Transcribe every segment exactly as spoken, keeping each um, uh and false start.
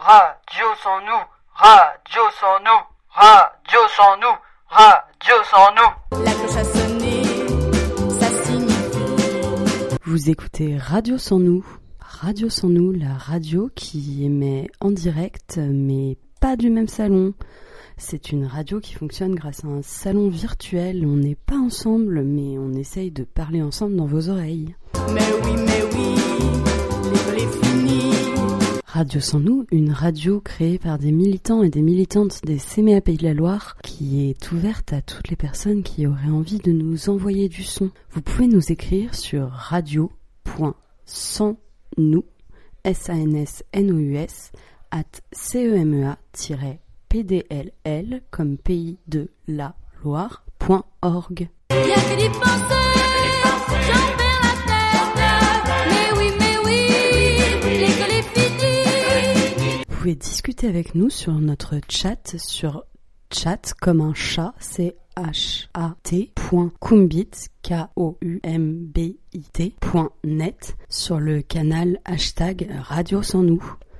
radio sans nous, radio sans nous, radio sans nous, radio sans nous. La cloche a sonné, ça signifie. Vous écoutez Radio sans nous, Radio sans nous, la radio qui émet en direct mais pas du même salon. C'est une radio qui fonctionne grâce à un salon virtuel. On n'est pas ensemble, mais on essaye de parler ensemble dans vos oreilles. Mais oui, mais oui, l'école est finie. Radio sans nous, une radio créée par des militants et des militantes des C M E A Pays de la Loire, qui est ouverte à toutes les personnes qui auraient envie de nous envoyer du son. Vous pouvez nous écrire sur radio point sans nous, S A N S N O U S, at cemea tiret P D L L comme pays de la Loire point org. Y'a que d'y penser, j'en perds la tête. Mais oui, mais oui, l'école est finie. Vous pouvez discuter avec nous sur notre chat sur chat comme un chat, c'est H A T point kumbit, K O U M B I T point net, sur le canal hashtag Radio sans nous.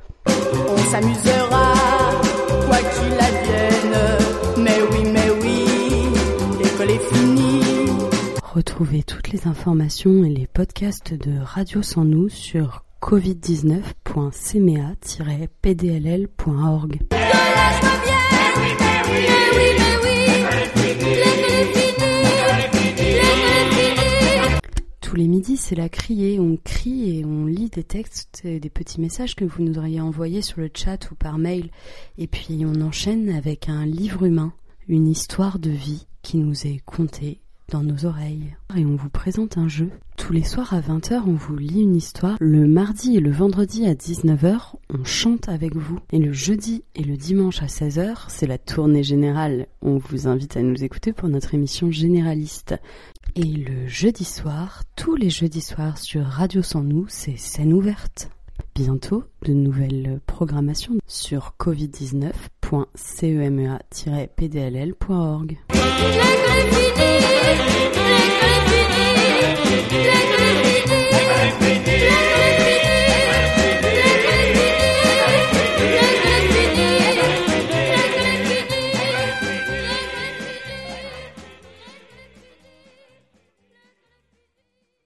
On s'amusera, quoi qu'il advienne. Mais oui, mais oui, l'école est finie. Retrouvez toutes les informations et les podcasts de Radio sans nous sur covid dix-neuf point cemea tiret P D L L point org. Que l'âge revienne. Mais oui, mais oui, l'école est finie. L'école est finie. Tous les midis, c'est la criée. On crie et on lit des textes et des petits messages que vous nous auriez envoyés sur le chat ou par mail. Et puis on enchaîne avec un livre humain, une histoire de vie qui nous est contée dans nos oreilles. Et on vous présente un jeu. Tous les soirs à vingt heures, on vous lit une histoire. Le mardi et le vendredi à dix-neuf heures, on chante avec vous. Et le jeudi et le dimanche à seize heures, c'est la tournée générale. On vous invite à nous écouter pour notre émission généraliste. Et le jeudi soir, tous les jeudis soirs sur Radio Sans Nous, c'est scène ouverte. Bientôt, de nouvelles programmations sur covid dix-neuf point cemea tiret P D L L point org. L'école est finie. L'école est finie. L'école est finie.